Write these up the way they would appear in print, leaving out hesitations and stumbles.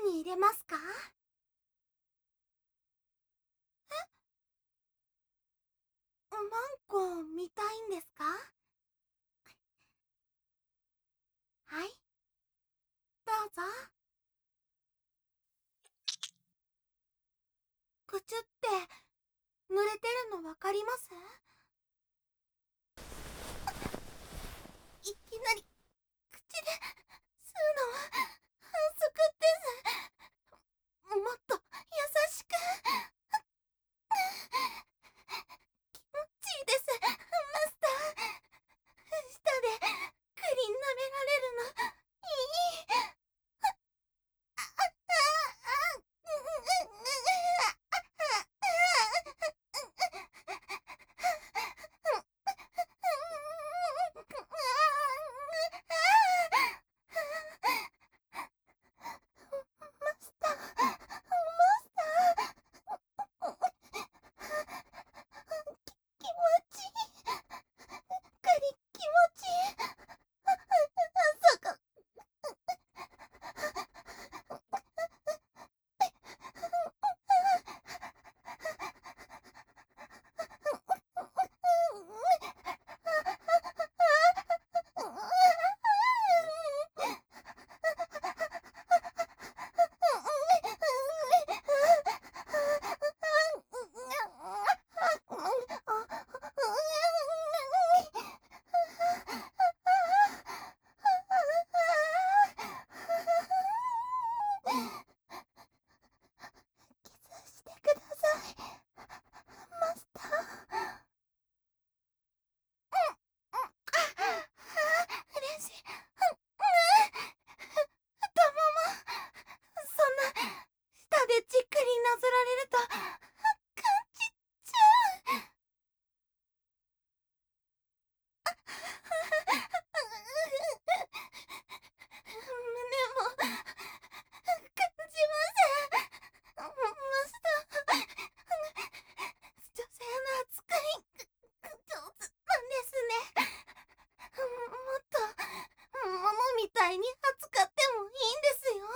に入れますか？マンゴー見たいんですか？はい、どうぞ。口って濡れてるのわかります？いきなり口で吸うのは反則です。もっと優しく。気持ちいいです、マスター。舌でクリン舐められるのいい。マスター、マスター。気持ちいい。クリ気持ちいい。そこ。キスしてください、マスター。嬉しい。太もも。そんな、舌でじっくりなぞられると、感じちゃう。胸も、感じません。マスター、女性の扱い、上手なんですね。もっと、物みたいに扱ってもいいんですよ。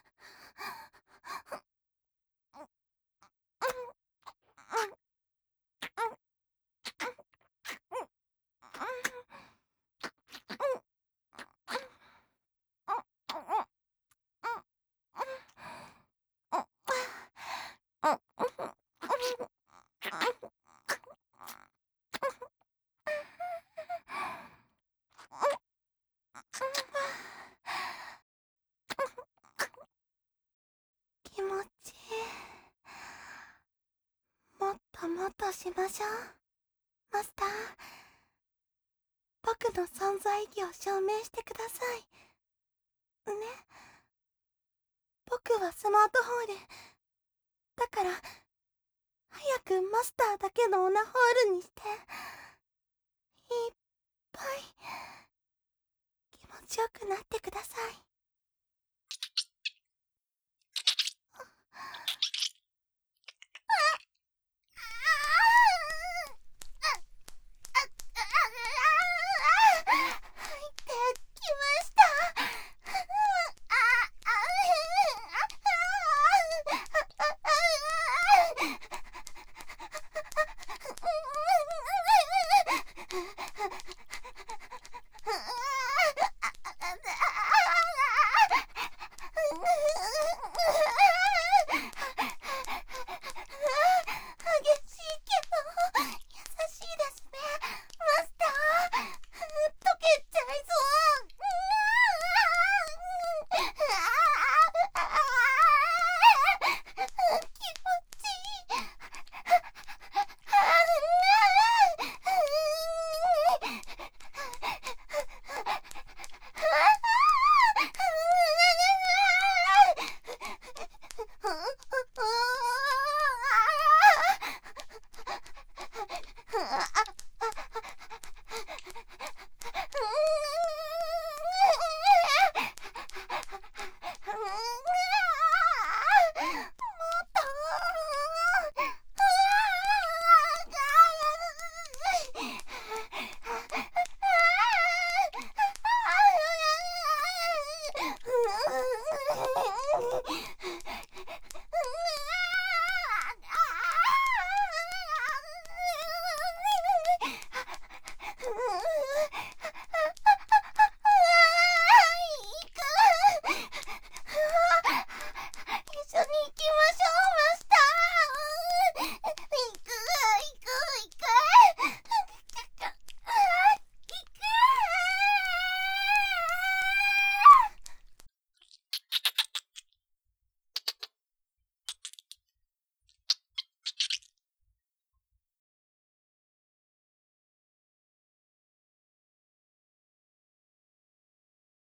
気持ちいい。もっともっとしましょう、マスター。僕の存在意義を証明してください。ね。僕はスマートフォール。だから、早くマスターだけのオナホールにして、いっぱい気持ちよくなってください。入ってきました。激しいけど優しいですね、マスター。溶けちゃいそう。気持ちいい。